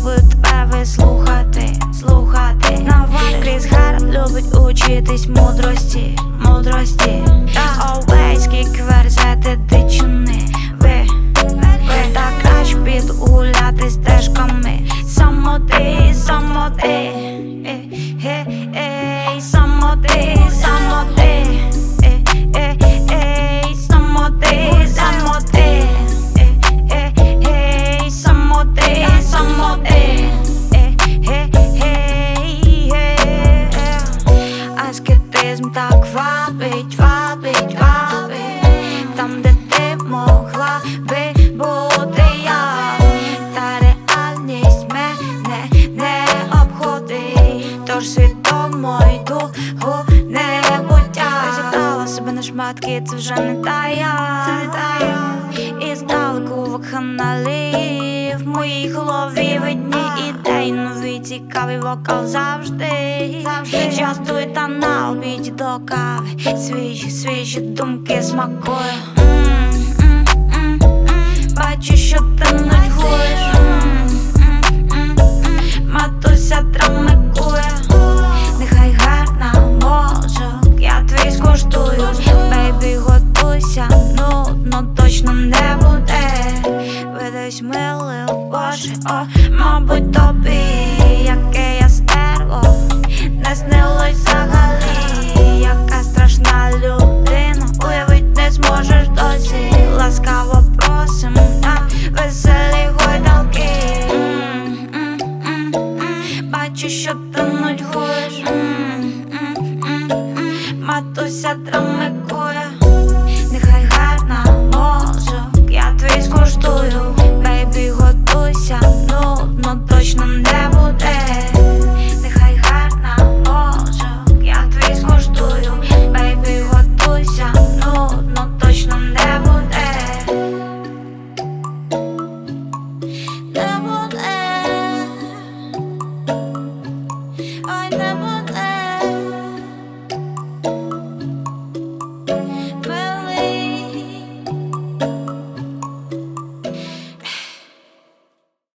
любить тебе слухати. Кріс Харт любить учитись мудрості. Овейські кверзети дичини. Ви так краще підгуляти стежками. Самоти, самоти, самоти, самоти, самоти, самоти, самоти, самоти. Аскетизм так вабить, вабить, вабить. Там, де ти могла би бути я, та реальність мене не обходить. Тож свідомо йду у небуття. Розібрала себе на шматки, це вже не та я. І здалеку вакханалії в моїй голові видні ідеї. Новий цікавий вокал завжди. Частуй та на обіді до кави. Свіжі думки смакую. Бачу, що ти нудьгуєш. Матуся травмикує. Нехай гарна мозок, я твій скуштую. Бейбі, готуйся, нудно точно не буде. Видаюсь милий у Боже, мабуть тобі, яке я стерво, не снилось взагалі. Яка страшна людина, уявить не зможеш досі. Ласкаво